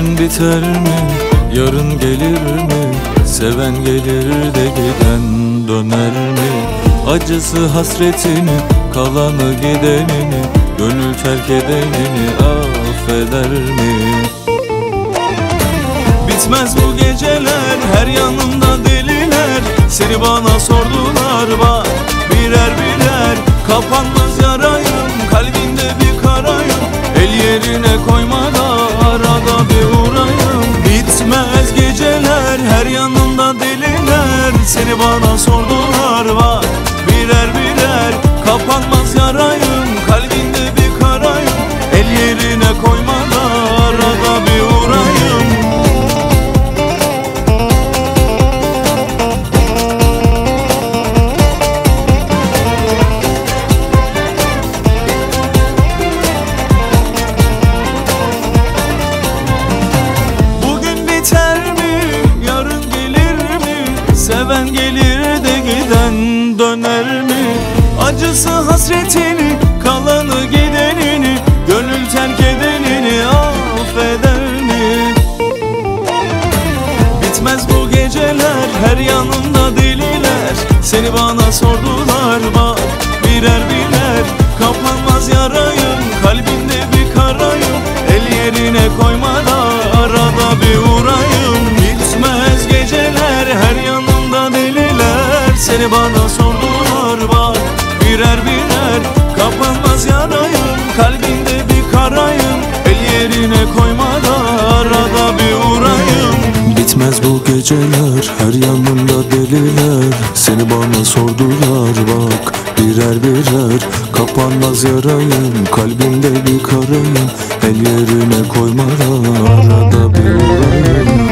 Bugün biter mi, yarın gelir mi? Seven gelir de giden döner mi? Acısı hasretini, kalanı gidenini, gönül terk edenini affeder mi? Bitmez bu geceler, her yanımda deliler. Seni bana sordular bak, birer birer. Kapanmaz yarayım, kalbinde bir karayım. El yerine koymadan arada bir uğrayım. Bitmez geceler, her yanımda deliler. Seni bana sordular bak, birer birer. Kapanmaz yarayım, kalbinde bir karayım. El yerine koymadan arada bir uğrayım. Seven gelir de giden döner mi? Acısı hasretini, kalanı gidenini, gönül terk edenini affeder mi? Bitmez bu geceler, her yanımda deliler. Seni bana sordular bak, birer birer. Kapanmaz yarayım, kalbimde bir karayım. El yerine koymadan arada bir uğrayım. Bitmez geceler, her yanımda deliler. Seni bana sordular bak, birer birer. Kapanmaz yarayım, kalbinde bir karayım. El yerine koymadan arada bir uğrayım. Bitmez bu geceler, her yanımda deliler. Seni bana sordular bak, birer birer. Kapanmaz yarayım, kalbimde bir karayım. El yerine koymadan arada bir uğrayım.